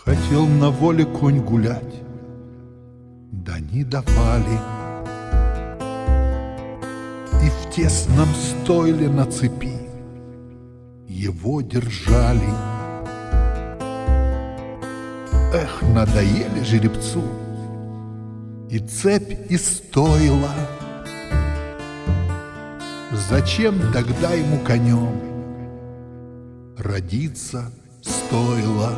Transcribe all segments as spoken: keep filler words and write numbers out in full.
Хотел на воле конь гулять, да не давали. И в тесном стойле на цепи его держали. Эх, надоели жеребцу и цепь, и стойло. Зачем тогда ему конем родиться стоило?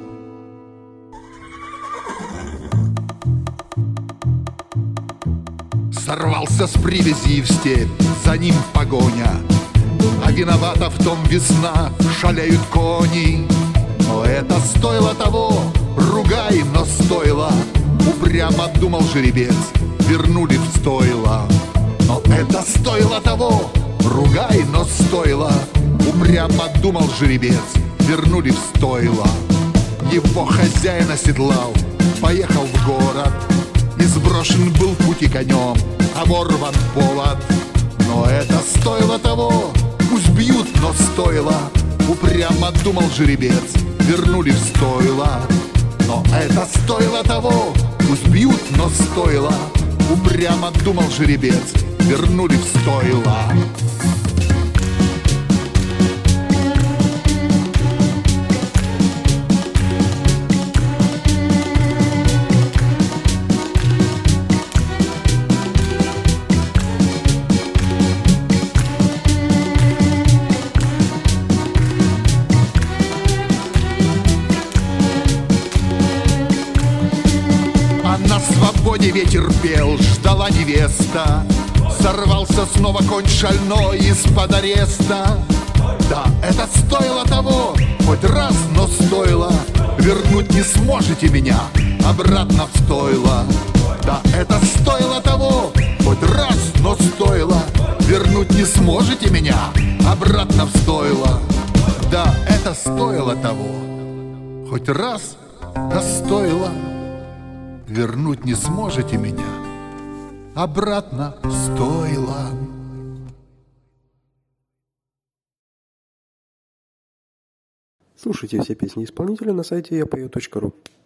Сорвался с привязи в степь, за ним погоня, а виновата в том весна, шалеют кони. Но это стоило того, ругай, но стоило. Упрямо думал жеребец, вернули в стойло. Но это стоило того, ругай, но стоило. Упрямо думал жеребец, вернули в стойло. Его хозяин оседлал, поехал в город, и сброшен был в пути конем, оборван повод. Но это стоило того, пусть бьют, но стоило. Упрямо думал жеребец, вернули в стойло. Но это стоило того, пусть бьют, но стоило. Упрямо думал жеребец, вернули в стойло. На свободе ветер пел, ждала невеста. Сорвался снова конь шальной из-под ареста. Да, это стоило того, хоть раз, но стоило. Вернуть не сможете меня обратно в стойло. Да, это стоило того, хоть раз, но стоило. Вернуть не сможете меня обратно в стойло. Да, это стоило того, хоть раз, да стоило. Вернуть не сможете меня обратно в стойло. Слушайте все песни исполнителя на сайте я пою точка ру.